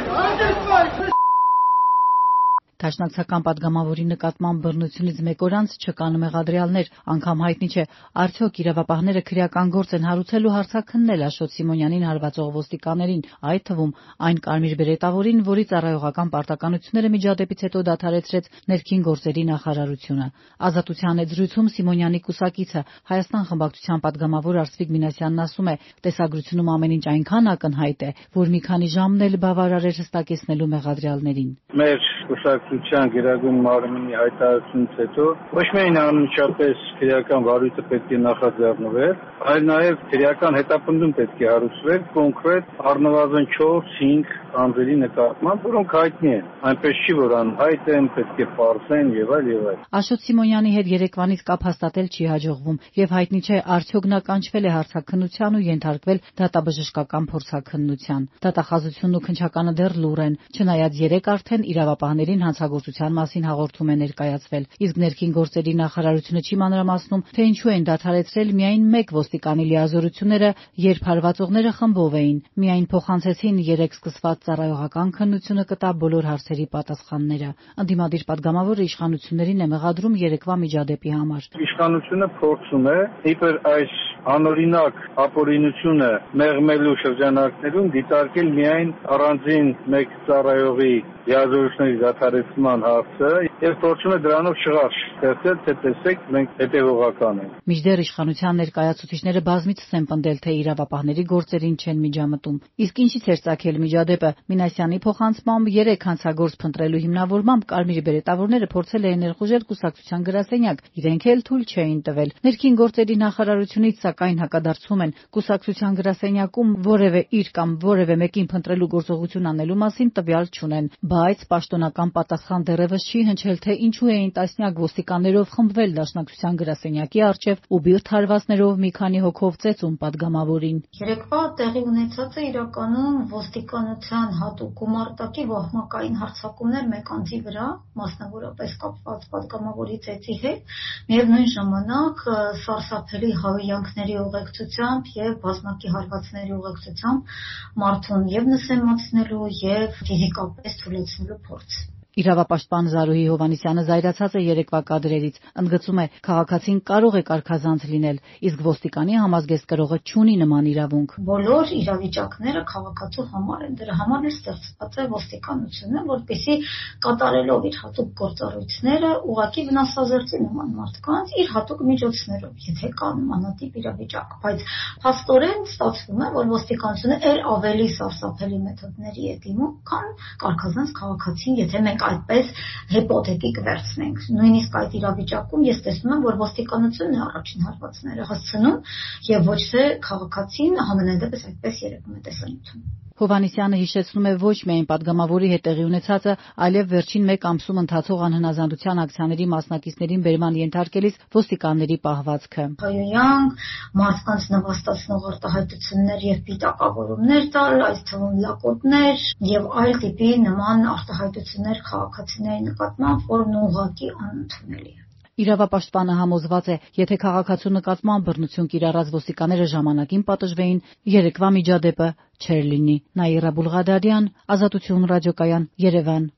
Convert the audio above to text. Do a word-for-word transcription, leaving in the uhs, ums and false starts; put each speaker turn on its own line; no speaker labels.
Դաշնակցական պատգամավորի նկատմամբ բռնությունից մեկ օր անց չկան մեղադրյալներ, անգամ հայտնի չէ, արդյոք իրավապահները քրեական գործ են հարուցել ու հարձակքնել Աշոտ Սիմոնյանին հարվածող ոստիկաներին, այդ թվում այն կարմիր բերետավորին, որի ծառայողական պարտականությունները միջադեպից հետո դադարեցրեց ներքին գործերի նախարարությունը։ Ազատության հետ զրույցում Սիմոնյանի կուսակիցը Հայաստան խմբակցության պատգամավոր Արսվիկ Մինասյանն ասում է, տեսագրությունում ամեն ինչ այնքան ակնհայտ է, որ մի քանի ժամն էլ բավարար էր հստակեցնելու մեղադրյալներին։
Մեր կուսակցության գերագույն մարմնի հայտարարությունից հետո ոչ միայն անմիջապես քրեական վարույթը պետք է նախաձեռնվեր, այլ նաև քրեական հետապնդում պետք է հարուցվեր կոնկրետ առնվազն չորս-հինգ անձերի նկատմամբ, որոնք հայտնի են, այնպես չի, որ անհայտ են, պետք է պարզեն եւ այլ եւ այլ։
Աշոտ Սիմոնյանի հետ երեկվանից կապ հաստատել չի հաջողվում եւ հայտնի չէ արդյոք նա կանչվել է հարցաքննության ու ենթարկվել դատաբժշկական փորձաքննության։ Դատախազությունն ու քննչականը դեռ լուռ են, չնայած երեք արդեն իրավապահներին հանցագործության մասին հաղորդում է ներկայացվել, իսկ ներքին գործերի նախարարությունը չի մանրամասնում, թե ինչու են դադարեցրել միայն մեկ ոստիկանի լիազորությունները, երբ հարվածողները խմբով էին, միայն փոխանցեցին երեք սկսված ծառայողական քննությունը կտա բոլոր հարցերի պատասխանները։ Ընդդիմադիր պատգամավորը իշխանություններին է մեղադրում երեկվա միջադեպի համար։
Իշխանությունը փորձում է իբր այս անօրինակ ապօրինությունը մեղմելու շրջանակներում դիտարկել միայն առանձին մեկ ծառայողի լիազորությունների դադարեցման հարցը եւ փորձում է դրանով շղարշ ստեղծել, թե տեսեք մենք հետեւողական ենք։
Մինչդեռ իշխանության ներկայացուցիչները բազմիցս են պնդել, թե իրավապահների գործերին չեն միջամտում։ Իսկ ինչից էր ծագել միջադեպը։ Մինասյանի փոխանցմամբ երեք հանցագործ փնտրելու հիմնավորմամբ կարմիր բերետավորները փորձել էին ներխուժել կուսակցության գրասենյակ, իրենք էլ թույլ չէին տվել։ Ներքին գործերի նախարարությունից սակայն հակադարձում են կուսակցության գրասենյակում որևէ իր կամ որևէ մեկին փնտրելու գործողություն անելու մասին տվյալ չունեն, բայց պաշտոնական պատասխան դեռևս չի հնչել, թե ինչու էին տասնյակ ոստիկաններով խմբվել Դաշնակցության գրասենյակի առջև ու բիրտ հարվածներով մի քանի հոգով ծեծում պատգամավորին։
Երեկվա տեղի ունեցածը իրականում ոստիկանության հատուկ գումարտակի վահմակային հարձակումներ մեկ անձի վրա, մասնավորապես կապված պատգամավորի ծեծի հետ, միևնույն ժամանակ սարսափելի հավիյանքների ուղեկցությամբ եւ բազմակի հարվածների ուղեկցությամբ մարդուն եւ նսեմացնելու եւ ֆիզիկապես թուլացնելու փորձ։
Իրավապաշտպան Զարուհի Հովհաննիսյանը զայրացած է երեկվա կադրերից, ընդգծում է, քաղաքացին կարող է կարգազանց լինել, իսկ ոստիկանի համազգեստ կրողը չունի նման իրավունք։
Բոլոր իրավիճակները քաղաքացու համար են, դրա համար էլ ստեղծված է ոստիկանությունը, որպեսզի կատարելով իր հատուկ գործառույթները ուղղակի վնասազերծի նման մարդկանց իր հատուկ միջոցներով, եթե կա նմանատիպ իրավիճակ, բայց փաստորեն ստացվում է, որ ոստիկանությունը էլ ավելի սարսափելի մեթոդների է դիմում, քան կարգազանց քաղաքացին, եթե մենք այդպես հիպոթետիկ վերցնենք։ Նույնիսկ այդ իրավիճակում ես տեսնում եմ, որ ոստիկանությունն է առաջին հարվածները հասցնում եւ ոչ թե քաղաքացին, համենայնդեպս այդպես երևում է տեսանյութում։
Հովհաննիսյանը հիշեցնում է ոչ միայն պատգամավորի հետ տեղի ունեցածը, այլև վերջին մեկ ամսում ընթացող անհնազանդության ակցիաների մասնակիցներին բերման ենթարկելիս ոստիկանների պահվածքը։
Հայոյանք, մարդկանց նվաստացնող արտահայտություններ եւ պիտակավորումներ տալ, այս թվում լակոտներ եւ այլ տիպի նման արտահայտություններ քաղաքացիների նկատմամբ, որն ուղղակի անընդունելի է։
Իրավապաշտպանը համոզված է, եթե քաղաքացու նկատմամբ բռնություն կիրառած ոստիկանները ժամանակին պատժվեին, երեկվա միջադեպը չէր լինի։ Նաիրա Բուլղադարյան, Ազատություն ռադիոկայան, Երևան։